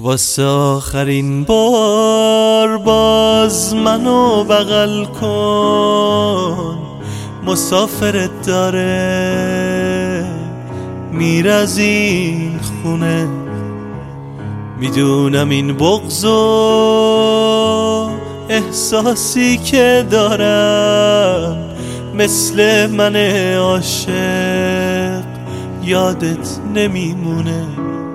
واسه آخرین بار باز منو بغل کن، مسافرت داره میره از این خونه. میدونم این بغض و احساسی که دارم مثل من عاشق یادت نمیمونه.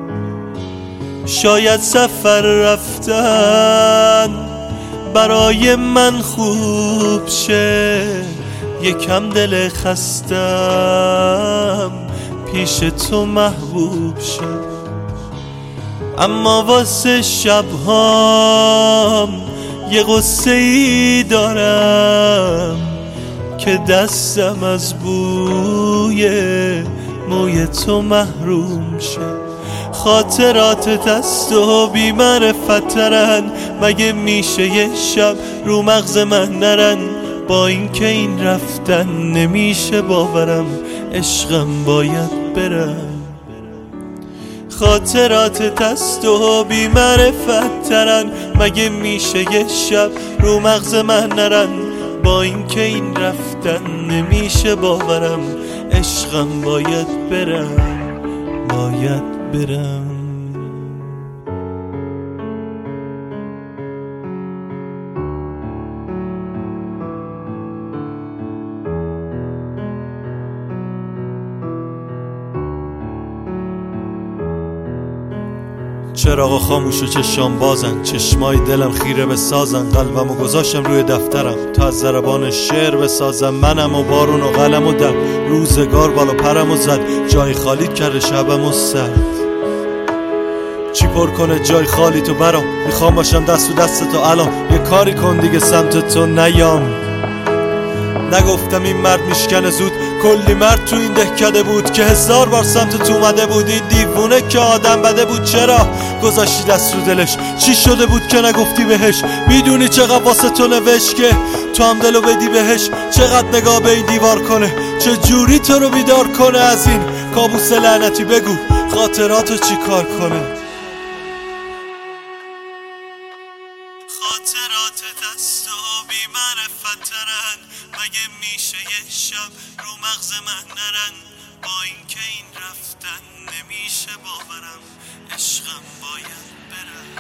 شاید سفر رفتن برای من خوب شه، یکم دل خستم پیش تو محبوب شه. اما واسه شبهام یه قصه ای دارم که دستم از بوی موی تو محروم شه. خاطرات دست و بی معرفترن، مگه میشه یه شب رو مغز من نرن؟ با این که این رفتن نمیشه باورم، عشقم باید برم. خاطرات دست و بی معرفترن، مگه میشه یه شب رو مغز من نرن؟ با این که این رفتن نمیشه باورم، عشقم باید برم، باید برم. چراغ خاموش و چشام بازن، چشمای دلم خیره به سازن. قلبمو گذاشتم روی دفترم تا از ضربان شعر بسازم. منم و بارون و قلم و دم، روزگار بالا پرم و زد، جای خالی کرده شبم و سرد. چی پر کنه جای خالی تو برام؟ میخوام باشم دست و دست تو الان، یه کاری کن دیگه سمت تو نیام. نگفتم این مرد میشکنه زود، کلی مرد تو این دهکده بود که 1000 بار سمت تو اومده بود. این دیوونه که آدم بده بود، چرا گذاشتی دست رو دلش؟ چی شده بود که نگفتی بهش؟ میدونی چقدر واسه تو نوشت که تو هم دلو بدی بهش؟ چقدر نگاه به این دیوار کنه، چه جوری تو رو بیدار کنه از این کابوس لعنتی؟ بگو خاطراتو چی کار کنه؟ خاطرات دست و بی معرفترن، مگه میشه یه شب رو مغز من نرن؟ با این که این رفتن نمیشه باورم، عشقم باید برم.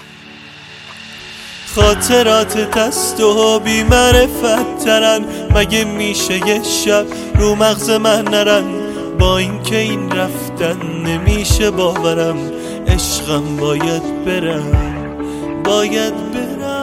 خاطرات دست و بی معرفترن، مگه میشه یه شب رو مغز من نرن؟ با این که این رفتن نمیشه باورم، عشقم باید برم، باید برم.